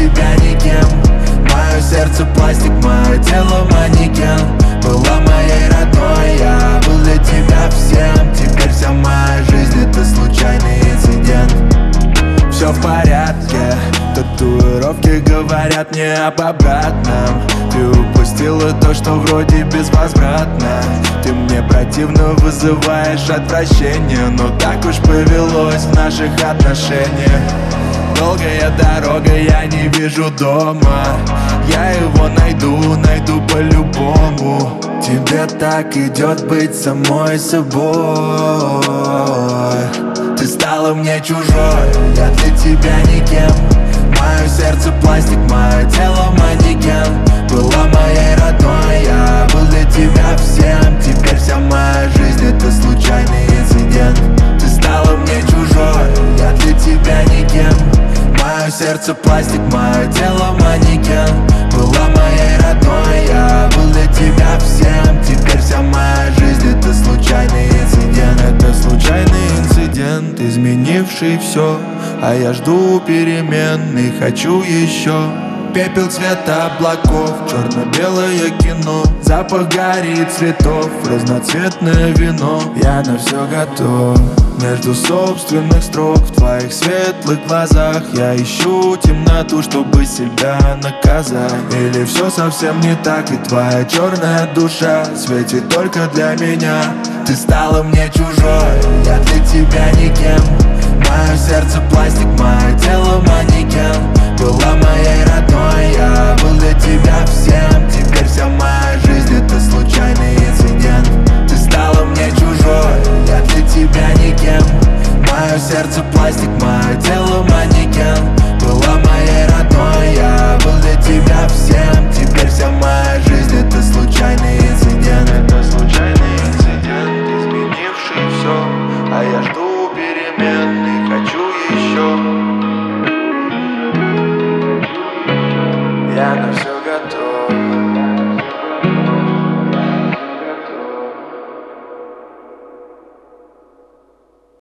тебя никем. Мое сердце пластик, мое тело манекен. Была моей родной, я был для тебя всем. Теперь вся моя жизнь — это случайный инцидент. Все в порядке, татуировки говорят мне об обратном. Ты упустила то, что вроде безвозвратно. Ты мне противно вызываешь отвращение, но так уж повелось в наших отношениях. Долгая дорога, я не вижу дома. Я его найду по-любому. Тебе так идет быть самой собой. Ты стала мне чужой, я для тебя никем. Мое сердце пластик, мое тело манекен. Была моей родной, я был для тебя всем. Теперь вся моя жизнь — это случайный инцидент. Ты стала мне чужой, я для тебя никем. Мое сердце пластик, мое тело манекен. Была моей родной, я был для тебя всем. Теперь вся моя жизнь — это случайный инцидент. Это случайный инцидент, изменивший все. А я жду перемен и хочу еще. Пепел цвета облаков, черно-белое кино. Запах гари и цветов, разноцветное вино. Я на все готов. Между собственных строк в твоих светлых глазах я ищу темноту, чтобы себя наказать. Или все совсем не так, и твоя черная душа светит только для меня. Ты стала мне чужой, я для тебя никем. Мое сердце пластик, мое тело манекен. Была моей родной, я был для тебя всем. Теперь вся моя жизнь — это случайный инцидент. Ты стала мне чужой, я для тебя никем. Мое сердце пластик, мое тело манекен. Была моей родной, я был для тебя всем. Теперь вся моя жизнь — это случайный инцидент. Это случайный инцидент, изменивший все. А я жду перемен и хочу еще. Я на все